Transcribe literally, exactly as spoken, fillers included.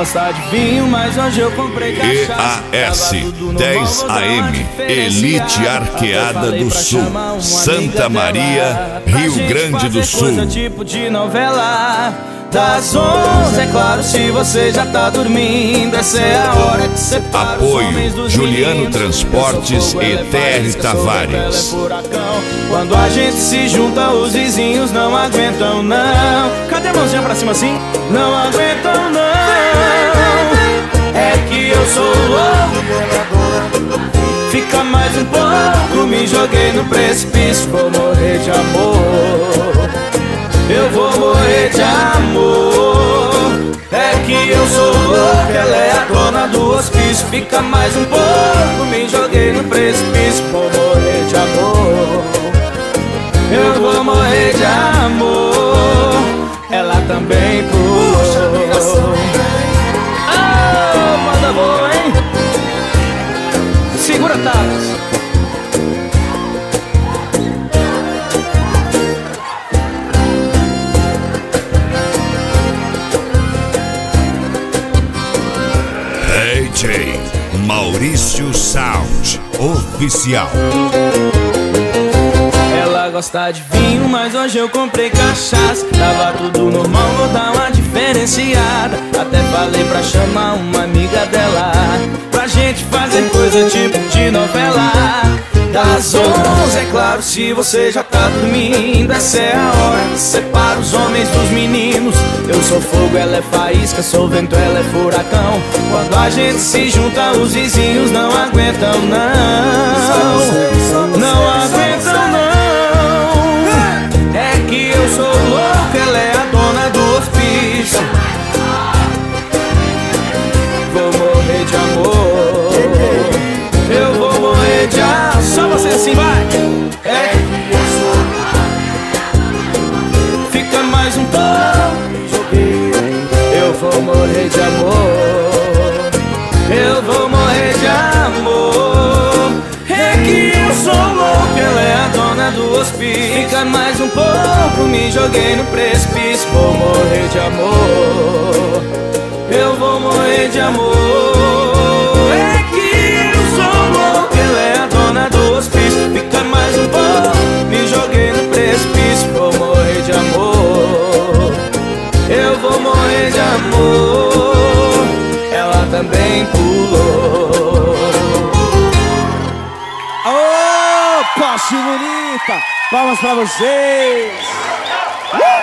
gosta de vinho, mas hoje eu comprei cachaça. E A S dez A M, Elite Arqueada do Sul, Santa Maria, Rio Grande do Sul. Tipo de novela das onze, é claro, se você já tá dormindo, essa é a hora que você para. Apoio Juliano Transportes e T R Tavares. Quando a gente se junta, os vizinhos não aguentam não. Cadê a mãozinha pra cima assim? Não aguentam não. É que eu sou louco, fica mais um pouco, me joguei no precipício, vou morrer de amor. Eu vou morrer de amor. É que eu sou louco, ela é a dona do hospício. Fica mais um pouco, me joguei no precipício, vou morrer de amor. Eu vou morrer de amor. Ela também pulou. Ah, manda boa, hein? Segura tapas. D J Maurício Sound Oficial. Ela gosta de vinho, mas hoje eu comprei cachaça. Tava tudo normal, vou dar uma diferenciada. Até falei pra chamar uma amiga dela, pra gente fazer coisa tipo de novela das onze, é claro, se você já tá dormindo, essa é a hora que separa os homens dos meninos. Eu sou fogo, ela é faísca, sou vento, ela é furacão. Quando a gente se junta, os vizinhos não aguentam não. Não aguentam não. É que eu sou louco, ela é a dona do hospício. Vou morrer de amor. Eu vou morrer de amor. Só você assim, vai! É que eu sou. Fica mais um pouco, eu vou morrer de amor. Eu vou morrer de amor. É que eu sou louco, ela é a dona do hospício. Fica mais um pouco, me joguei no precipício. Vou morrer de amor. Eu vou morrer de amor. É que eu sou louco, ela é a dona do hospício. Fica mais um pouco, me joguei no precipício. Vou morrer de amor. Eu vou morrer de amor. Ela também pulou. Ô, Posse Bonita! Palmas pra vocês! Uh!